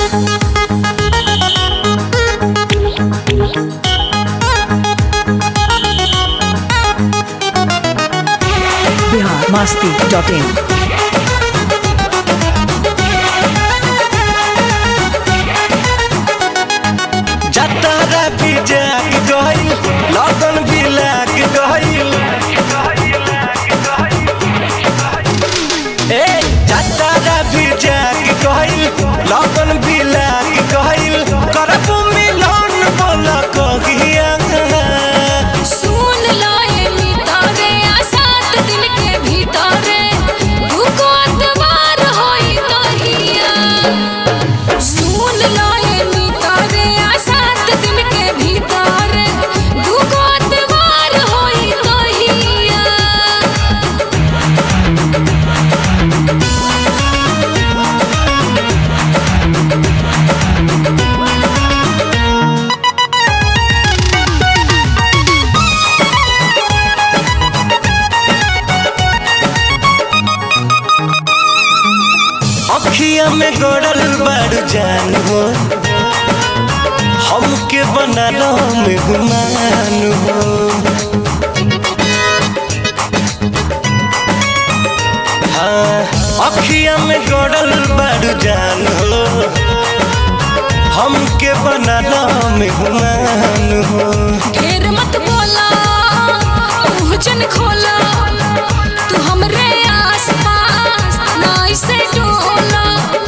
biharmasti.in जतारा भी जाग गइल लगन भी लाग गइल ए जतारा भी जाग गइल लगन भी लाग गइल करब मिलन बोला कहिया सुन लो ये मितारे सात दिन के भीतरे दुगो अतवार होई कहिया सुन लो ये मितारे सात दिन के भीतरे दुगो अतवार होई कहिया अखिया में गड़ल बाड़ जान हो हमके बनालो में गुमान हो हाँ अखिया में गड़ल बाड़ जान हो हमके बनालो में गुमान हो ढेर मत बोला मुँह जन खोला तू हमरे आसपास ना इसे डोला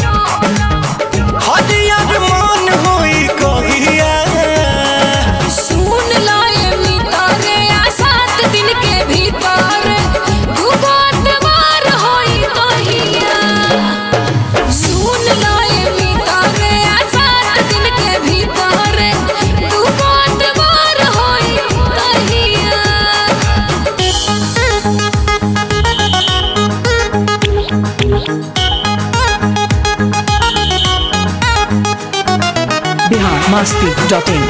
हरियर मन होई कहिया सुन लो ये मितारे सात दिन के भीतर दुगो अतवार होई कहिया सुन लो ये मितारे सात दिन के भीतर दुगो अतवार होई कहिया biharmasti.in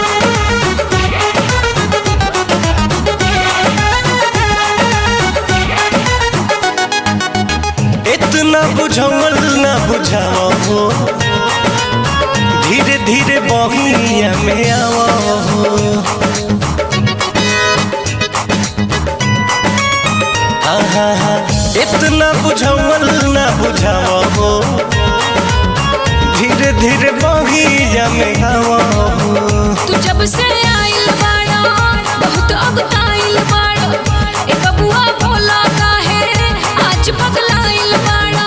इतना बुझावल ना बुझाओ हो धीरे धीरे बहिया में आओ हो इतना बुझावल ना बुझाओ हो धीरे धीरे बहिया में आओ हो तू जब से आइल बाड़ा बहुत अगताइल बाड़ा ए बबुआ भोला काहे आज पगलाइल बाड़ा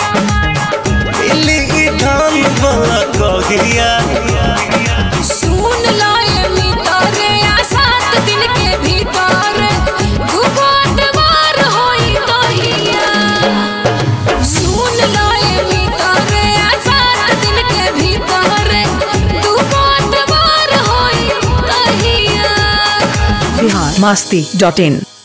इली धान वाला कहिया सुन लो ये मितारे सात दिन के भीतर दुगो अतवार होई कहिया सुन लो ये मितारे सात दिन के भीतर दुगो अतवार होई कहिया biharmasti.in